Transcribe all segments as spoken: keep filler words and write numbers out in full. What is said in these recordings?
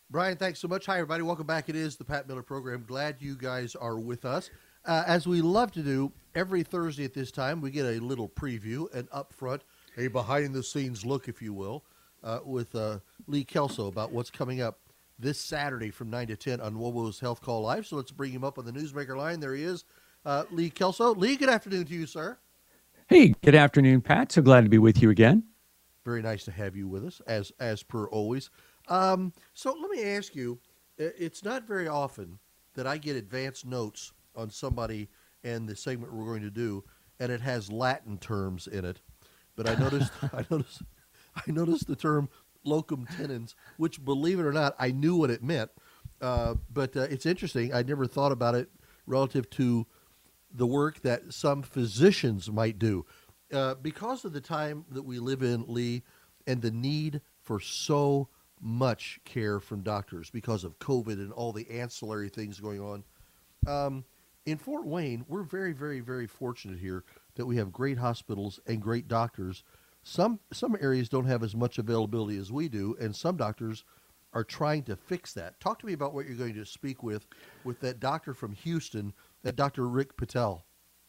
Brian, thanks so much. Hi, everybody. Welcome back. It is the Pat Miller Program. Glad you guys are with us. Uh, as we love to do every Thursday at this time, we get a little preview, an upfront, a behind the scenes look, if you will, uh, with uh, Lee Kelso about what's coming up this Saturday from nine to ten on Wobo's Health Call Live. So let's bring him up on the Newsmaker line. There he is, uh, Lee Kelso. Lee, good afternoon to you, sir. Hey, good afternoon, Pat. So glad to be with you again. Very nice to have you with us, as as per always. Um, so let me ask you, i- it's not very often that I get advance notes on somebody and the segment we're going to do, and it has Latin terms in it. But I noticed, I noticed, I noticed the term locum tenens, which, believe it or not, I knew what it meant. Uh, but uh, it's interesting. I never thought about it relative to the work that some physicians might do. Uh, because of the time that we live in, Lee, and the need for so much care from doctors because of COVID and all the ancillary things going on. Um, in Fort Wayne, we're very, very, very fortunate here that we have great hospitals and great doctors. Some some areas don't have as much availability as we do, and some doctors are trying to fix that. Talk to me about what you're going to speak with with that doctor from Houston, that Doctor Rick Patel.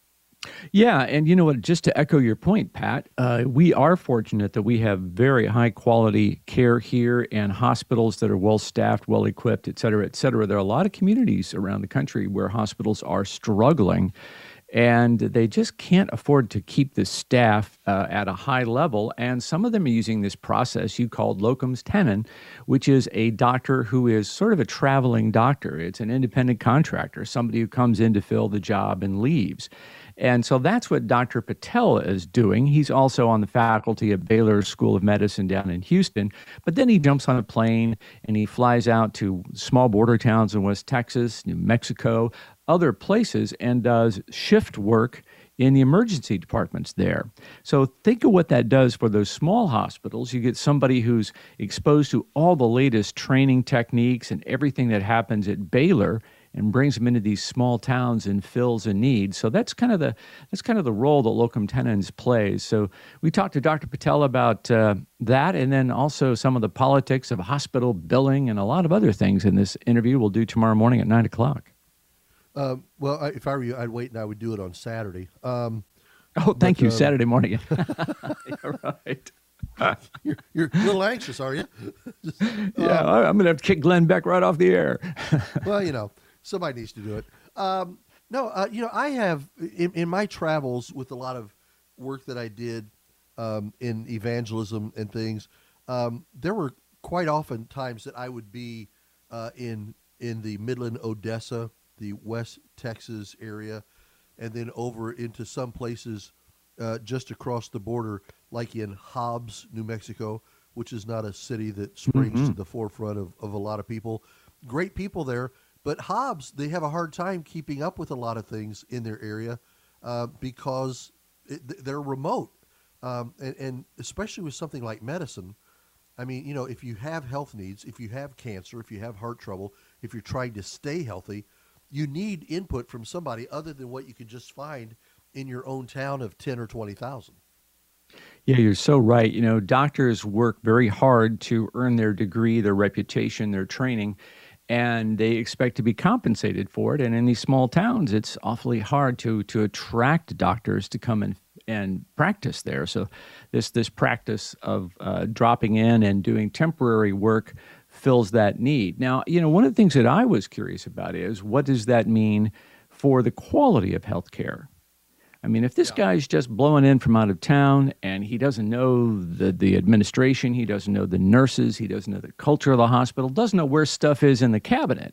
Yeah, and you know what? Just to echo your point, Pat, uh, we are fortunate that we have very high quality care here and hospitals that are well staffed, well equipped, et cetera, et cetera. There are a lot of communities around the country where hospitals are struggling and they just can't afford to keep the staff uh, at a high level. And some of them are using this process you called locums tenens, which is a doctor who is sort of a traveling doctor. It's an independent contractor, somebody who comes in to fill the job and leaves. And so that's what Doctor Patel is doing. He's also on the faculty at Baylor School of Medicine down in Houston. But then he jumps on a plane and he flies out to small border towns in West Texas, New Mexico, other places, and does shift work in the emergency departments there. So think of what that does for those small hospitals. You get somebody who's exposed to all the latest training techniques and everything that happens at Baylor and brings them into these small towns and fills a need. So that's kind of the that's kind of the role that locum tenens plays. So we talked to Doctor Patel about uh, that, and then also some of the politics of hospital billing and a lot of other things in this interview we'll do tomorrow morning at nine o'clock. Um, well, I, if I were you, I'd wait and I would do it on Saturday. Um, Oh, thank but you. um, Saturday morning. You're right. you're, you're a little anxious, are you? Just, Yeah, um, I- I'm going to have to kick Glenn Beck right off the air. well, you know, somebody needs to do it. Um, no, uh, you know, I have in, in my travels with a lot of work that I did um, in evangelism and things. Um, there were quite often times that I would be uh, in in the Midland, Odessa, the West Texas area, and then over into some places uh, just across the border, like in Hobbs, New Mexico, which is not a city that springs Hmm. to the forefront of, of a lot of people. Great people there, but Hobbs, they have a hard time keeping up with a lot of things in their area uh, because it, they're remote. Um, and, and especially with something like medicine, I mean, you know, if you have health needs, if you have cancer, if you have heart trouble, if you're trying to stay healthy, you need input from somebody other than what you can just find in your own town of ten or twenty thousand. Yeah, you're so right. You know, doctors work very hard to earn their degree, their reputation, their training, and they expect to be compensated for it. And in these small towns, it's awfully hard to to attract doctors to come and and practice there. So this this practice of uh, dropping in and doing temporary work fills that need. Now, you know, one of the things that I was curious about is what does that mean for the quality of healthcare? I mean, if this Yeah. guy's just blowing in from out of town and he doesn't know the, the administration, he doesn't know the nurses, he doesn't know the culture of the hospital, doesn't know where stuff is in the cabinet,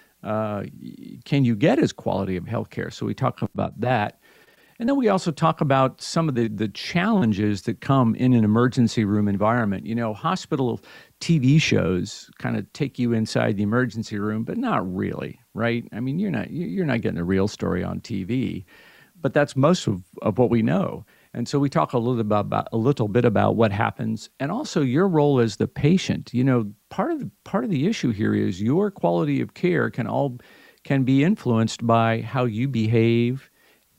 uh, y- can you get his quality of healthcare? So we talk about that. And then we also talk about some of the, the challenges that come in an emergency room environment. You know, hospital T V shows kind of take you inside the emergency room, but not really, right? I mean, you're not you- you're not getting a real story on T V, but that's most of, of what we know. And so we talk a little about, about a little bit about what happens, and also your role as the patient. You know, part of the, part of the issue here is your quality of care can all can be influenced by how you behave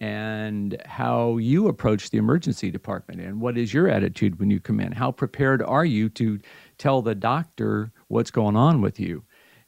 and how you approach the emergency department and what is your attitude when you come in. How prepared are you to tell the doctor what's going on with you?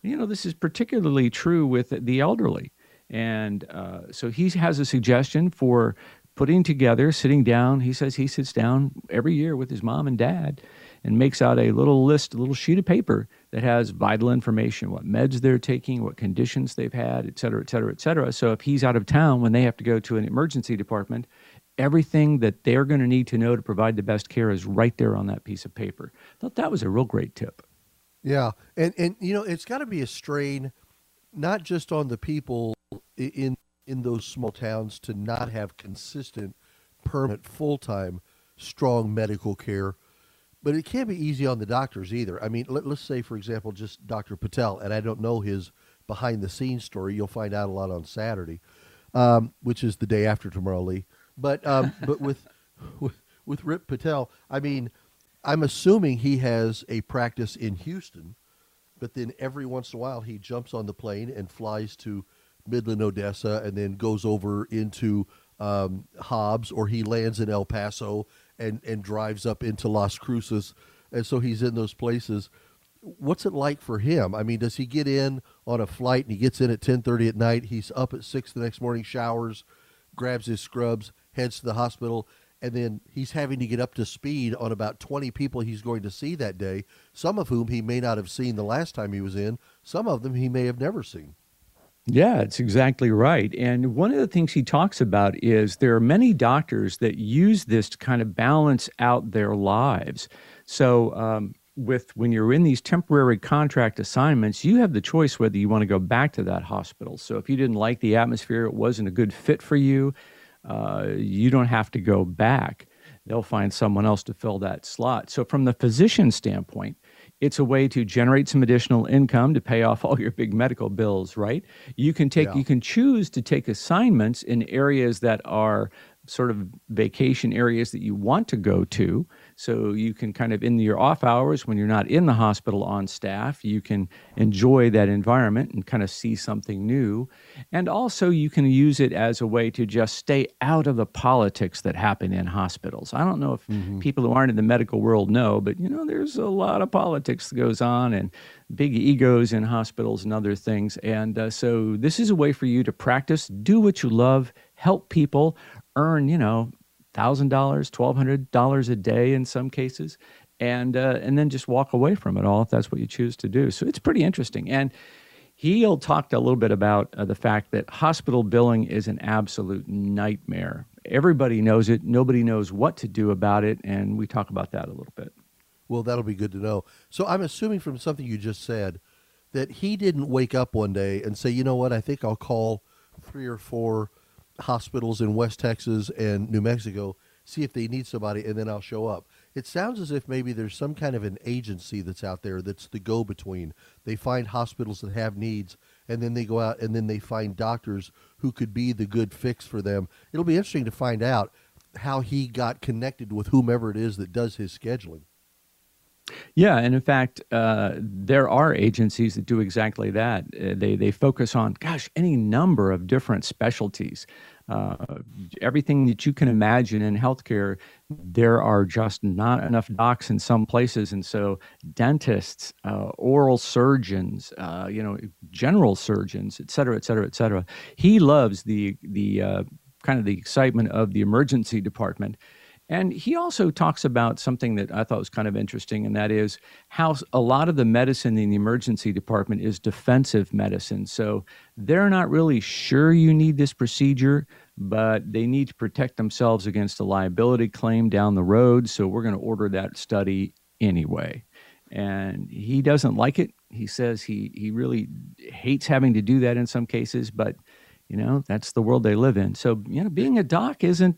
You know, this is particularly true with the elderly. And uh, so he has a suggestion for putting together, sitting down. He says he sits down every year with his mom and dad and makes out a little list, a little sheet of paper that has vital information, what meds they're taking, what conditions they've had, et cetera, et cetera, et cetera. So if he's out of town when they have to go to an emergency department, everything that they're going to need to know to provide the best care is right there on that piece of paper. I thought that was a real great tip. Yeah, and and you know it's got to be a strain, not just on the people i- in in those small towns to not have consistent, permanent, full time, strong medical care, but it can't be easy on the doctors either. I mean, let, let's say for example, just Doctor Patel, and I don't know his behind the scenes story. You'll find out a lot on Saturday, um, which is the day after tomorrow, Lee. But um, but with with with Rip Patel, I mean, I'm assuming he has a practice in Houston, but then every once in a while he jumps on the plane and flies to Midland, Odessa, and then goes over into um, Hobbs, or he lands in El Paso and, and drives up into Las Cruces. And so he's in those places. What's it like for him? I mean, does he get in on a flight and he gets in at ten thirty at night? He's up at six the next morning, showers, grabs his scrubs, heads to the hospital, and then he's having to get up to speed on about twenty people he's going to see that day, some of whom he may not have seen the last time he was in, some of them he may have never seen. Yeah, it's exactly right. And one of the things he talks about is there are many doctors that use this to kind of balance out their lives. So, um, with when you're in these temporary contract assignments, you have the choice whether you want to go back to that hospital. So, if you didn't like the atmosphere, it wasn't a good fit for you, uh, you don't have to go back. They'll find someone else to fill that slot. So, from the physician standpoint, it's a way to generate some additional income to pay off all your big medical bills, right? You can take, Yeah. you can choose to take assignments in areas that are sort of vacation areas that you want to go to. So you can kind of in your off hours when you're not in the hospital on staff, you can enjoy that environment and kind of see something new. And also you can use it as a way to just stay out of the politics that happen in hospitals. I don't know if Hmm. people who aren't in the medical world know, but you know, there's a lot of politics that goes on and big egos in hospitals and other things. And uh, so this is a way for you to practice, do what you love, help people, earn, you know, one thousand dollars, twelve hundred dollars a day in some cases, and uh, and then just walk away from it all if that's what you choose to do. So it's pretty interesting. And he'll talk a little bit about uh, the fact that hospital billing is an absolute nightmare. Everybody knows it. Nobody knows what to do about it. And we talk about that a little bit. Well, that'll be good to know. So I'm assuming from something you just said that he didn't wake up one day and say, you know what, I think I'll call three or four hospitals in West Texas and New Mexico, see if they need somebody, and then I'll show up. It sounds as if maybe there's some kind of an agency that's out there that's the go-between. They find hospitals that have needs, and then they go out and then they find doctors who could be the good fix for them. It'll be interesting to find out how he got connected with whomever it is that does his scheduling. Yeah, and in fact, uh, there are agencies that do exactly that. Uh, they they focus on, gosh, any number of different specialties, uh, everything that you can imagine in healthcare. There are just not enough docs in some places, and so dentists, uh, oral surgeons, uh, you know, general surgeons, et cetera, et cetera, et cetera. He loves the the uh, kind of the excitement of the emergency department. And he also talks about something that I thought was kind of interesting, and that is how s- a lot of the medicine in the emergency department is defensive medicine. So they're not really sure you need this procedure, but they need to protect themselves against a liability claim down the road. So we're going to order that study anyway. And he doesn't like it. He says he, he really hates having to do that in some cases, but you know, that's the world they live in. So, you know, being a doc isn't,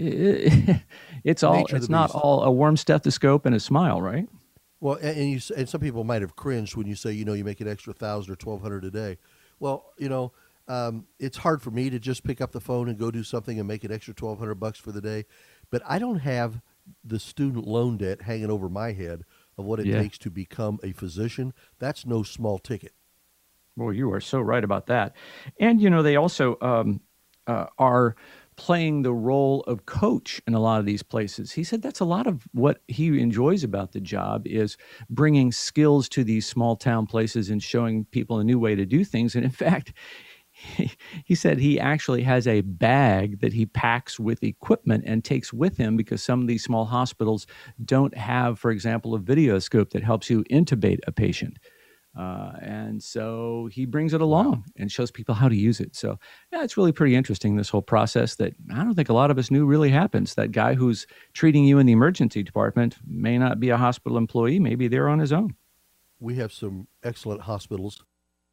it's all, Nature of the it's not beast. all a warm stethoscope and a smile, right? Well, and, and you s- and some people might have cringed when you say, you know, you make an extra thousand or twelve hundred a day. Well, you know, um, it's hard for me to just pick up the phone and go do something and make an extra twelve hundred bucks for the day, but I don't have the student loan debt hanging over my head of what it Yeah. takes to become a physician. That's no small ticket. Well, you are so right about that. And, you know, they also um, uh, are playing the role of coach in a lot of these places. He said that's a lot of what he enjoys about the job, is bringing skills to these small town places and showing people a new way to do things. And in fact, he, he said he actually has a bag that he packs with equipment and takes with him, because some of these small hospitals don't have, for example, a video scope that helps you intubate a patient. Uh, and so he brings it along and shows people how to use it. So yeah, it's really pretty interesting, this whole process that I don't think a lot of us knew really happens. That guy who's treating you in the emergency department may not be a hospital employee. Maybe they're on his own. We have some excellent hospitals,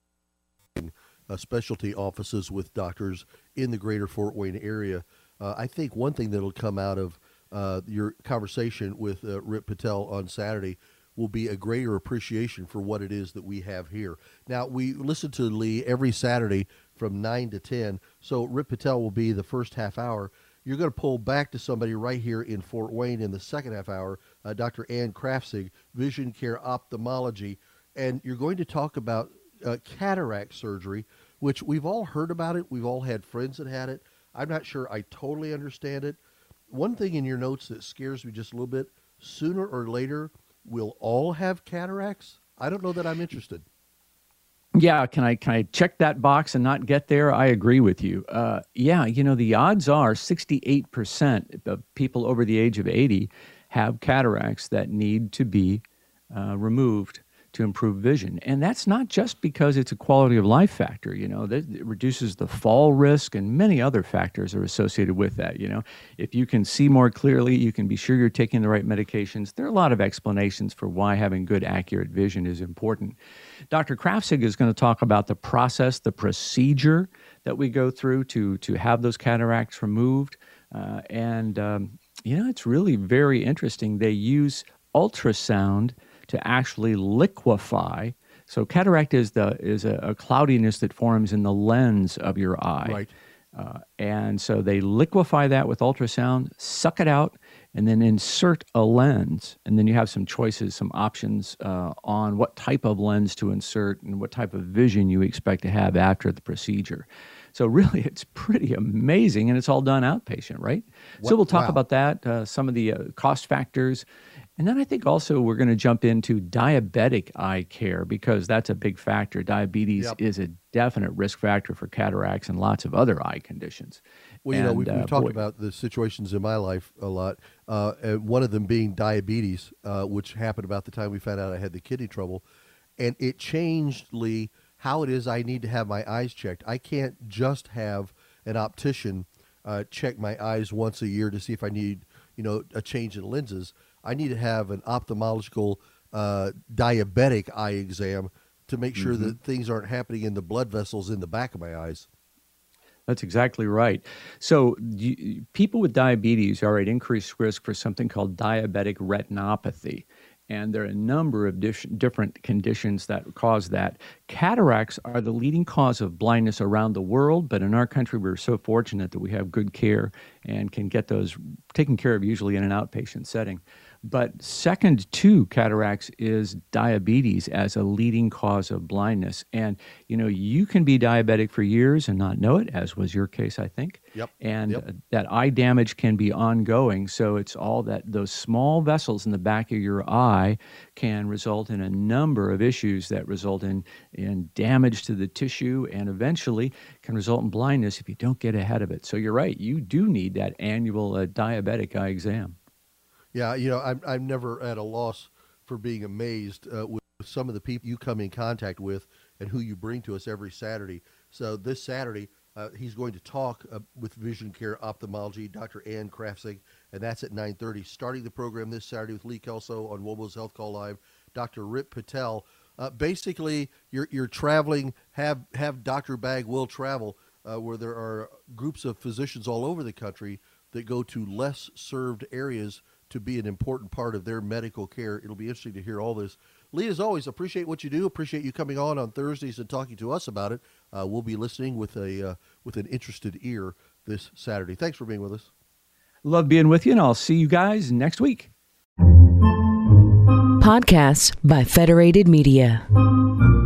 uh, specialty offices with doctors in the greater Fort Wayne area. Uh, I think one thing that'll come out of uh, your conversation with uh, Rip Patel on Saturday will be a greater appreciation for what it is that we have here. Now, we listen to Lee every Saturday from nine to ten, so Rip Patel will be the first half hour. You're going to pull back to somebody right here in Fort Wayne in the second half hour, uh, Doctor Ann Krafzig, Vision Care Ophthalmology, and you're going to talk about uh, cataract surgery, which we've all heard about it. We've all had friends that had it. I'm not sure I totally understand it. One thing in your notes that scares me just a little bit, sooner or later, we'll all have cataracts? I don't know that I'm interested. Yeah, can I can I check that box and not get there? I agree with you. Uh, yeah, you know, the odds are sixty-eight percent of people over the age of eighty have cataracts that need to be uh, removed to improve vision. And that's not just because it's a quality of life factor, you know, that it reduces the fall risk, and many other factors are associated with that. You know, if you can see more clearly, you can be sure you're taking the right medications. There are a lot of explanations for why having good, accurate vision is important. Doctor Krafzig is going to talk about the process, the procedure that we go through to, to have those cataracts removed. Uh, and, um, you know, it's really very interesting. They use ultrasound to actually liquefy. So cataract is the is a, a cloudiness that forms in the lens of your eye. Right. Uh, and so they liquefy that with ultrasound, suck it out, and then insert a lens. And then you have some choices, some options uh, on what type of lens to insert and what type of vision you expect to have after the procedure. So really, it's pretty amazing, and it's all done outpatient, right? What, so we'll talk wow. about that, uh, some of the uh, cost factors. And then I think also we're going to jump into diabetic eye care, because that's a big factor. Diabetes Yep. is a definite risk factor for cataracts and lots of other eye conditions. Well, you know, And, we've, uh, we've talked boy- about the situations in my life a lot, uh, and one of them being diabetes, uh, which happened about the time we found out I had the kidney trouble. And it changed, Lee, how it is I need to have my eyes checked. I can't just have an optician uh, check my eyes once a year to see if I need, you know, a change in lenses. I need to have an ophthalmological uh, diabetic eye exam to make sure Mhm. that things aren't happening in the blood vessels in the back of my eyes. That's exactly right. So you, people with diabetes are at increased risk for something called diabetic retinopathy. And there are a number of dish, different conditions that cause that. Cataracts are the leading cause of blindness around the world, but in our country, we're so fortunate that we have good care and can get those taken care of usually in an outpatient setting. But second to cataracts is diabetes as a leading cause of blindness. And, you know, you can be diabetic for years and not know it, as was your case, I think. Yep. And Yep. uh, that eye damage can be ongoing. So it's all that those small vessels in the back of your eye can result in a number of issues that result in, in damage to the tissue, and eventually can result in blindness if you don't get ahead of it. So you're right. You do need that annual uh, diabetic eye exam. Yeah, you know, I'm I'm never at a loss for being amazed uh, with some of the people you come in contact with and who you bring to us every Saturday. So this Saturday, uh, he's going to talk uh, with Vision Care Ophthalmology, Doctor Ann Krafzig, and that's at nine thirty. Starting the program this Saturday with Lee Kelso on Wobo's Health Call Live, Doctor Rip Patel. Uh, basically, you're you're traveling. Have have Doctor Bag will travel, uh, where there are groups of physicians all over the country that go to less served areas to be an important part of their medical care. It'll be interesting to hear all this. Lee, as always, appreciate what you do. Appreciate you coming on on Thursdays and talking to us about it. Uh, we'll be listening with a uh, with an interested ear this Saturday. Thanks for being with us. Love being with you, and I'll see you guys next week. Podcasts by Federated Media.